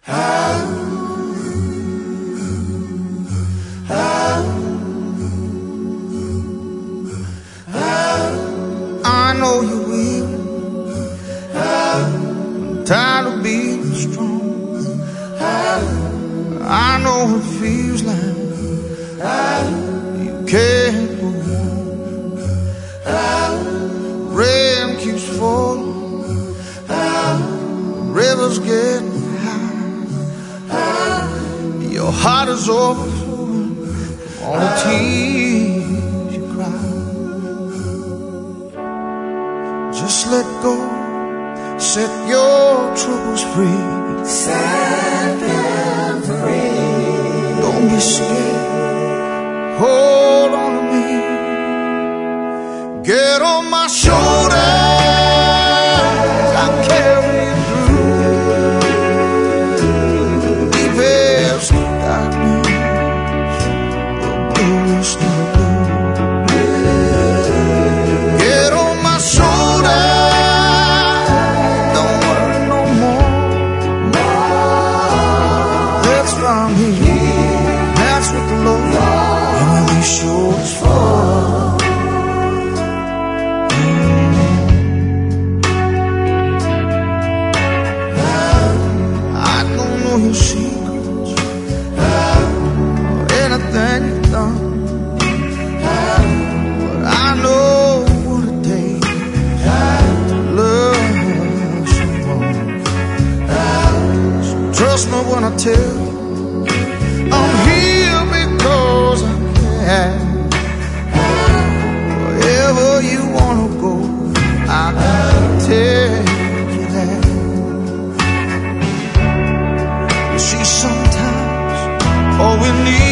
I know you're weak, tired of being strong. I know what it feels like. You can't go on. Rain keeps falling, rivers getting high. Your heart is overflowing from all the tears you cry. Just let go, set your troubles free. Set them free. Don't be scared, hold on to me. Get on my shoulders, I'll carry you through. Deepest darkness, the bluest of blue. Get on my shoulders, don't worry no more. That's from here, that's what the Lord and these shoulders for. Your secrets, or anything you've done, but I know what it takes to love someone. So trust me when I tell you I'm here because I care. Wherever you wanna go, I can take you there. See, sometimes all we need